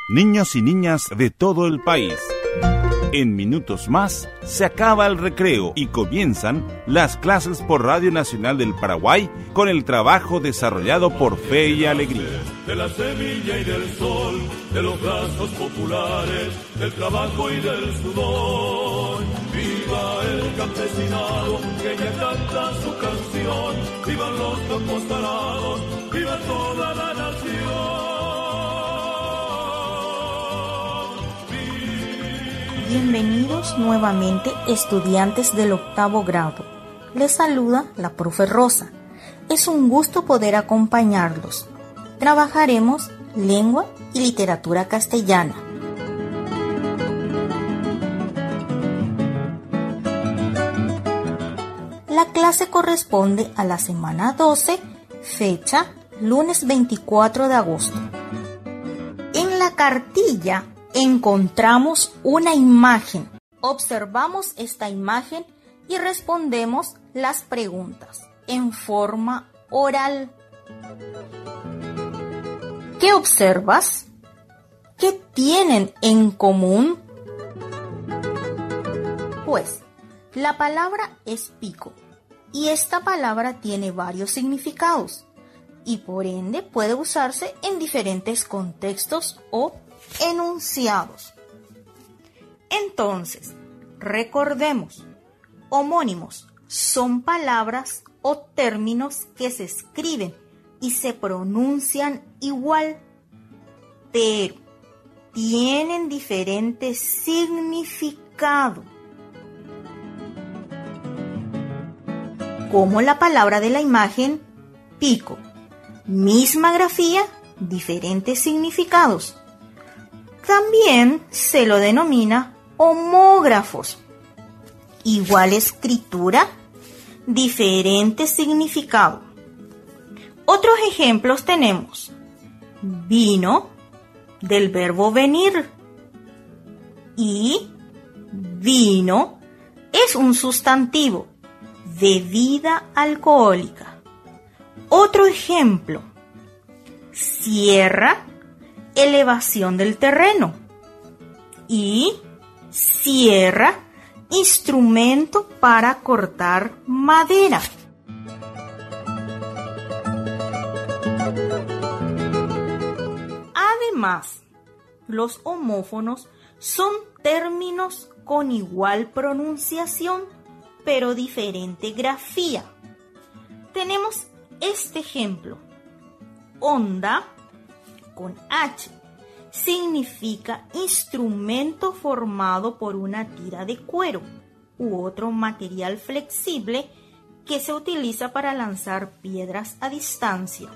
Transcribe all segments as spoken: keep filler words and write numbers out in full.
niños y niñas de todo el país. En minutos más se acaba el recreo y comienzan las clases por Radio Nacional del Paraguay con el trabajo desarrollado por Fe y Alegría. De la semilla y del sol, de los brazos populares, del trabajo y del sudor. Viva el campesinado que ya canta su canción, vivan los campos talados, viva toda la nación. Bienvenidos nuevamente, estudiantes del octavo grado. Les saluda la profe Rosa. Es un gusto poder acompañarlos. Trabajaremos lengua y literatura castellana. La clase corresponde a la semana doce, fecha lunes veinticuatro de agosto. En la cartilla encontramos una imagen. Observamos esta imagen y respondemos las preguntas en forma oral. ¿Qué observas? ¿Qué tienen en común? Pues, la palabra es pico y esta palabra tiene varios significados y por ende puede usarse en diferentes contextos o enunciados. Entonces, recordemos, homónimos son palabras o términos que se escriben y se pronuncian igual, pero tienen diferente significado. Como la palabra de la imagen, pico. Misma grafía, diferentes significados. También se lo denomina homógrafos. Igual escritura, diferente significado. Otros ejemplos tenemos vino, del verbo venir, y vino es un sustantivo, bebida alcohólica. Otro ejemplo, sierra, elevación del terreno, y sierra, instrumento para cortar madera. Además, los homófonos son términos con igual pronunciación, pero diferente grafía. Tenemos este ejemplo. Honda, con H, significa instrumento formado por una tira de cuero u otro material flexible que se utiliza para lanzar piedras a distancia.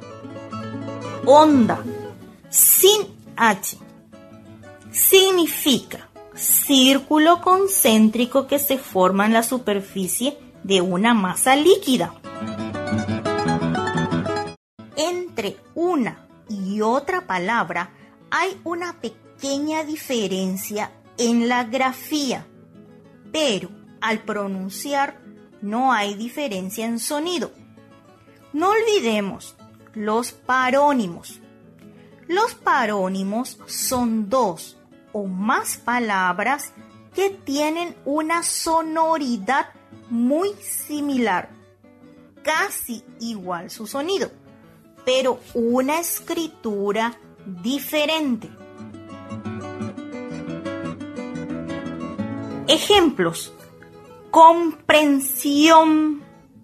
Onda, sin H, significa círculo concéntrico que se forma en la superficie de una masa líquida. Entre una y otra palabra hay una pequeña diferencia en la grafía, pero al pronunciar no hay diferencia en sonido. No olvidemos los parónimos. Los parónimos son dos o más palabras que tienen una sonoridad muy similar, casi igual su sonido, pero una escritura diferente. Ejemplos: comprensión,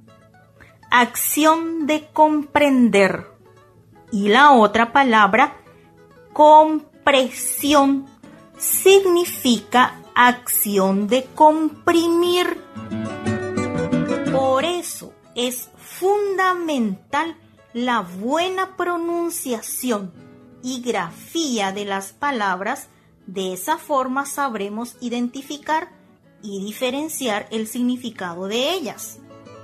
acción de comprender, y la otra palabra, compresión, significa acción de comprimir. Por eso es fundamental la buena pronunciación y grafía de las palabras. De esa forma sabremos identificar y diferenciar el significado de ellas.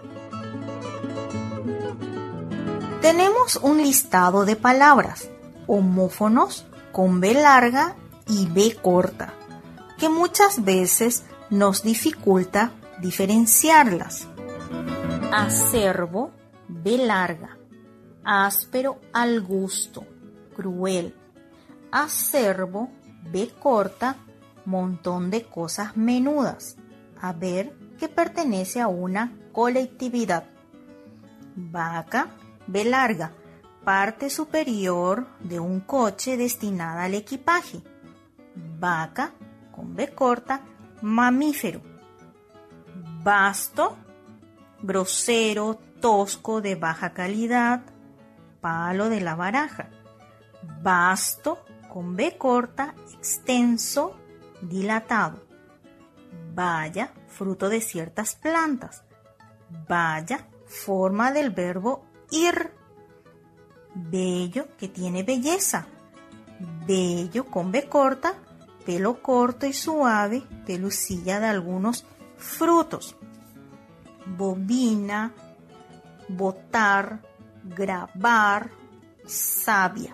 Tenemos un listado de palabras, homófonos con B larga y B corta, que muchas veces nos dificulta diferenciarlas. Acerbo, B larga, áspero al gusto, cruel. acervo, B corta, montón de cosas menudas. Haber, que pertenece a una colectividad. Vaca, B larga, parte superior de un coche destinada al equipaje. Vaca, con B corta, mamífero. Basto, grosero, tosco, de baja calidad, palo de la baraja. Basto, con B corta, extenso, dilatado. Baya, fruto de ciertas plantas. Baya, forma del verbo ir. Bello, que tiene belleza. Bello, con B corta, pelo corto y suave, pelusilla de algunos frutos. Bobina, botar, grabar, savia.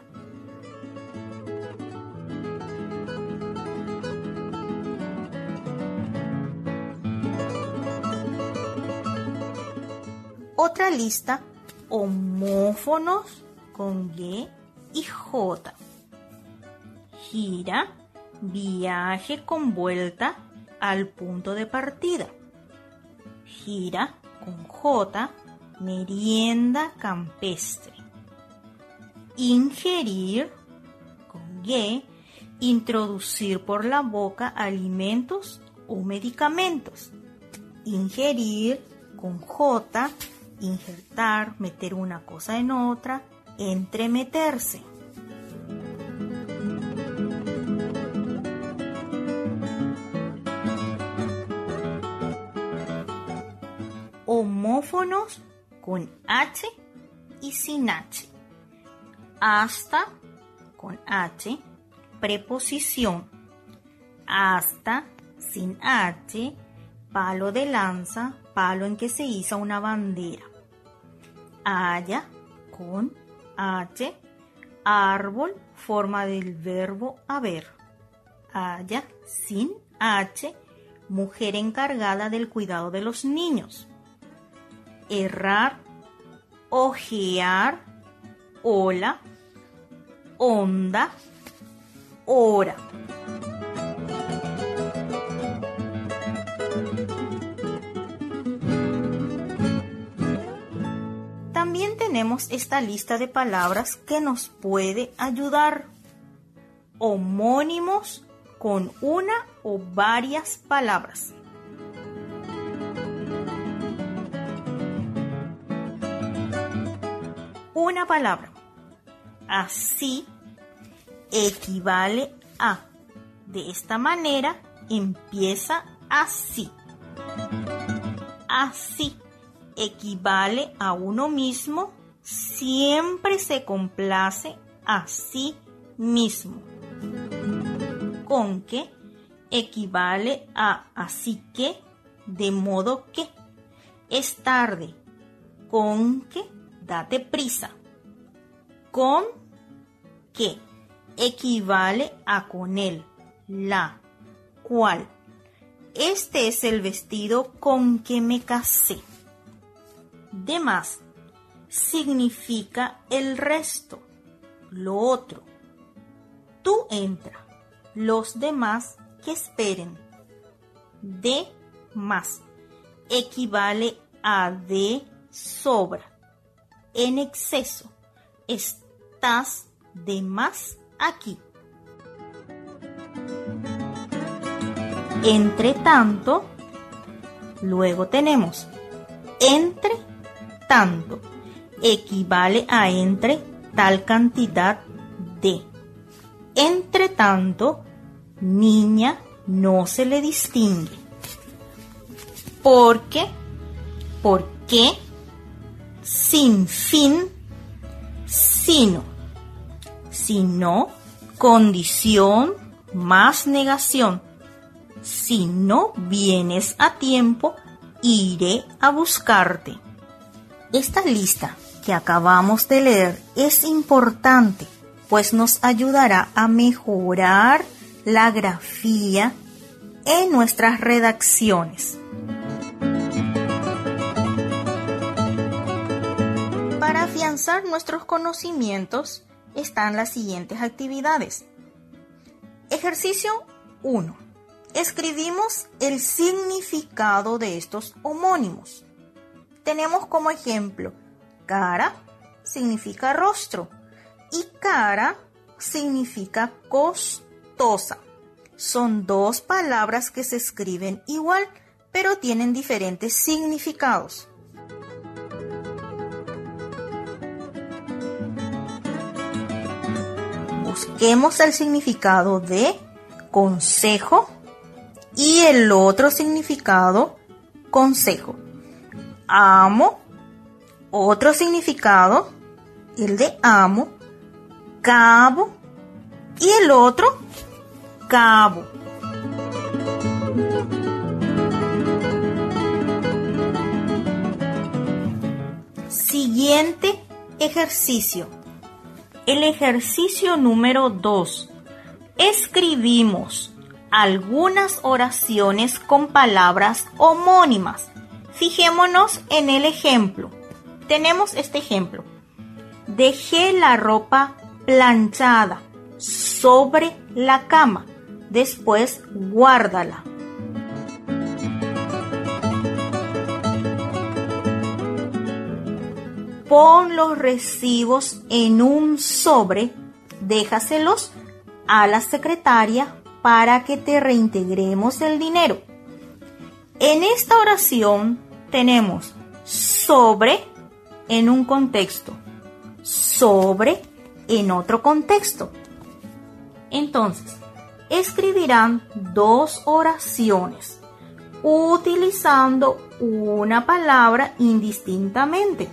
Otra lista, homófonos con G y J. Gira, viaje con vuelta al punto de partida. Gira con J, merienda campestre. Ingerir con G, introducir por la boca alimentos o medicamentos. Ingerir con J, injertar, meter una cosa en otra, entremeterse. Homófonos con H y sin H. Hasta con H, preposición. Hasta sin H, palo de lanza, palo en que se iza una bandera. Haya con H, árbol, forma del verbo haber. Haya sin H, mujer encargada del cuidado de los niños. Errar, ojear, ola, onda, hora. También tenemos esta lista de palabras que nos puede ayudar. Homónimos con una o varias palabras. Una palabra. Así equivale a. De esta manera empieza así. Así equivale a uno mismo, siempre se complace a sí mismo. Con que equivale a así que, de modo que. Es tarde. Con que, date prisa. Con que equivale a con él, la, cual. Este es el vestido con que me casé. De más significa el resto, lo otro. Tú entra, los demás que esperen. De más equivale a de sobra, en exceso. Estás de más aquí. Entre tanto, luego tenemos entre tanto, equivale a entre tal cantidad de. Entre tanto, niña no se le distingue. ¿Por qué? ¿Por qué? Sin fin, sino. Sino, condición más negación. Si no vienes a tiempo, iré a buscarte. Esta lista que acabamos de leer es importante, pues nos ayudará a mejorar la grafía en nuestras redacciones. Para afianzar nuestros conocimientos están las siguientes actividades. Ejercicio uno. Escribimos el significado de estos homónimos. Tenemos como ejemplo, cara significa rostro y cara significa costosa. Son dos palabras que se escriben igual, pero tienen diferentes significados. Busquemos el significado de consejo y el otro significado, consejo. Amo, otro significado, el de amo. Cabo y el otro, cabo. Siguiente ejercicio. El ejercicio número dos. Escribimos algunas oraciones con palabras homónimas. Fijémonos en el ejemplo. Tenemos este ejemplo. Dejé la ropa planchada sobre la cama. Después guárdala. Pon los recibos en un sobre, déjaselos a la secretaria para que te reintegremos el dinero. En esta oración tenemos sobre en un contexto, sobre en otro contexto. Entonces, escribirán dos oraciones utilizando una palabra indistintamente.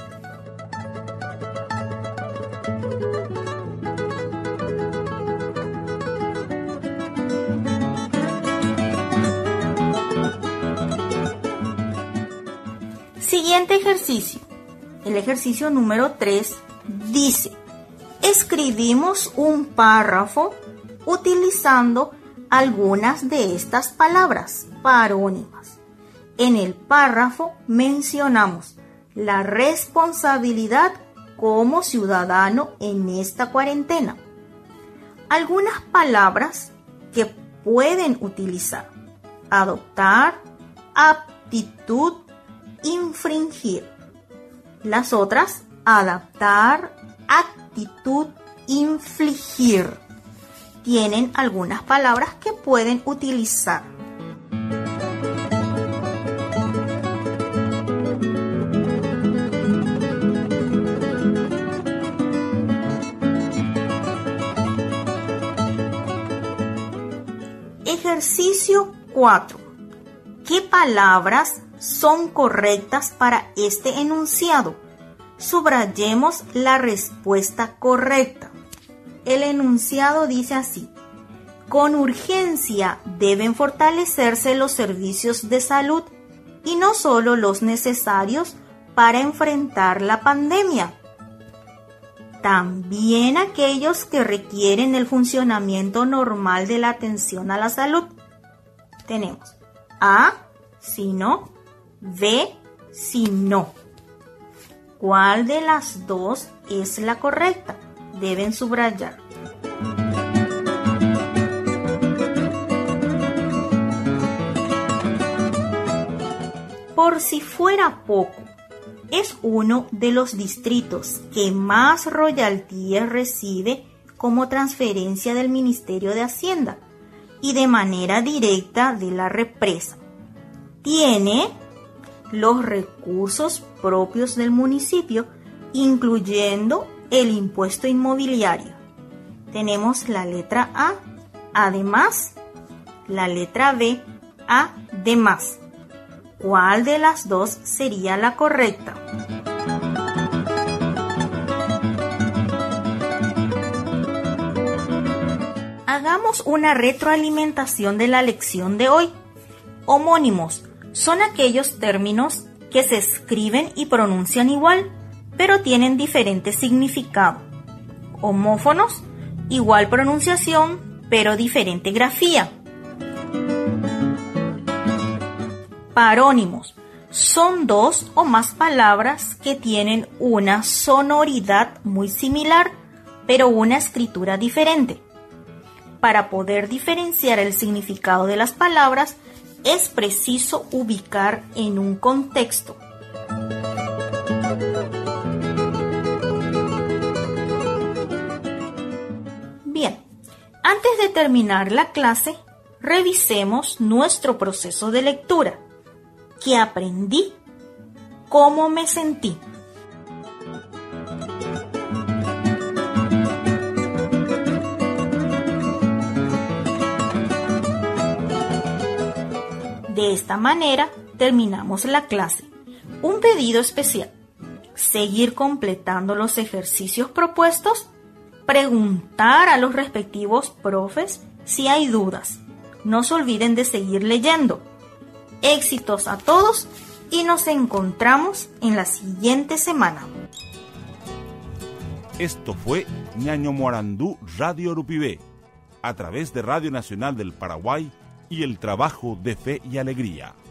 Siguiente ejercicio. El ejercicio número tres dice: escribimos un párrafo utilizando algunas de estas palabras parónimas. En el párrafo mencionamos la responsabilidad como ciudadano en esta cuarentena. Algunas palabras que pueden utilizar: adoptar, aptitud, infringir. Las otras: adaptar, actitud, infligir. Tienen algunas palabras que pueden utilizar. Ejercicio cuatro. ¿Qué palabras son correctas para este enunciado? Subrayemos la respuesta correcta. El enunciado dice así: con urgencia deben fortalecerse los servicios de salud y no solo los necesarios para enfrentar la pandemia. También aquellos que requieren el funcionamiento normal de la atención a la salud. Tenemos A, si no, B, si no. ¿Cuál de las dos es la correcta? Deben subrayar. Por si fuera poco, es uno de los distritos que más royaltías recibe como transferencia del Ministerio de Hacienda y de manera directa de la represa. Tiene los recursos propios del municipio, incluyendo el impuesto inmobiliario. Tenemos la letra A, además, la letra B, A de más. ¿Cuál de las dos sería la correcta? Hagamos una retroalimentación de la lección de hoy. Homónimos son aquellos términos que se escriben y pronuncian igual, pero tienen diferente significado. Homófonos, igual pronunciación, pero diferente grafía. Parónimos son dos o más palabras que tienen una sonoridad muy similar, pero una escritura diferente. Para poder diferenciar el significado de las palabras, es preciso ubicar en un contexto. Bien, antes de terminar la clase, revisemos nuestro proceso de lectura. ¿Qué aprendí? ¿Cómo me sentí? De esta manera terminamos la clase. Un pedido especial: seguir completando los ejercicios propuestos, preguntar a los respectivos profes si hay dudas. No se olviden de seguir leyendo. Éxitos a todos y nos encontramos en la siguiente semana. Esto fue Ñaño Morandú Radio Urupibé, a través de Radio Nacional del Paraguay y el trabajo de Fe y Alegría.